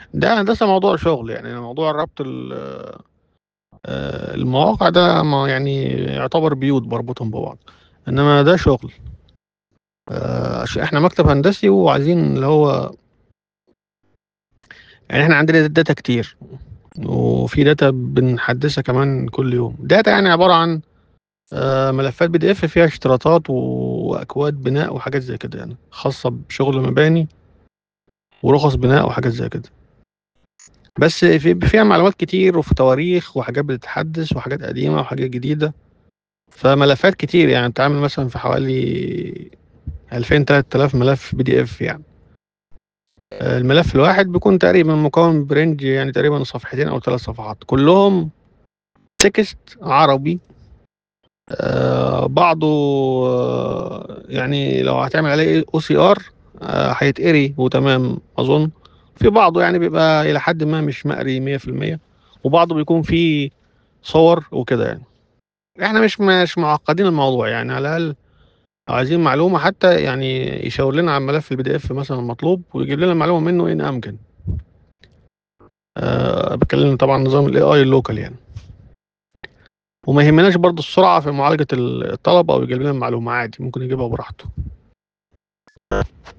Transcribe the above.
ده هندسة موضوع شغل، يعني موضوع ربط المواقع ده، ما يعني يعتبر بيوت بربطهم ببعض، انما ده شغل. عشان احنا مكتب هندسي وعايزين اللي هو، يعني احنا عندنا داتا كتير، وفي داتا بنحدثها كمان كل يوم. داتا يعني عبارة عن ملفات بي دي اف فيها اشتراطات واكواد بناء وحاجات زي كده، يعني خاصة بشغل مباني ورخص بناء وحاجات زي كده. بس فيها معلومات كتير، وفي تواريخ وحاجات بتتحدث وحاجات قديمة وحاجات جديدة. فملفات كتير، يعني بتعمل مثلا في حوالي 2000 3000 ملف بي دي اف يعني. الملف الواحد بيكون تقريبا مكون برنج، يعني تقريبا صفحتين او 3 صفحات، كلهم تكست عربي. بعضه يعني لو هتعمل عليه او سي ار هيتقري وتمام اظن. في بعضه يعني بيبقى الى حد ما مش مقري 100%، وبعضه بيكون فيه صور وكده يعني. احنا مش معقدين الموضوع، يعني على الاقل لو عايزين معلومه حتى يعني يشاور لنا على ملف البي دي اف مثلا المطلوب، ويجيب لنا المعلومه منه ان امكن. بتكلم طبعا نظام الاي اي اللوكال يعني. وما يهمناش برضو السرعه في معالجه الطلب، او يجيب لنا المعلومه عادي، ممكن يجيبها براحته.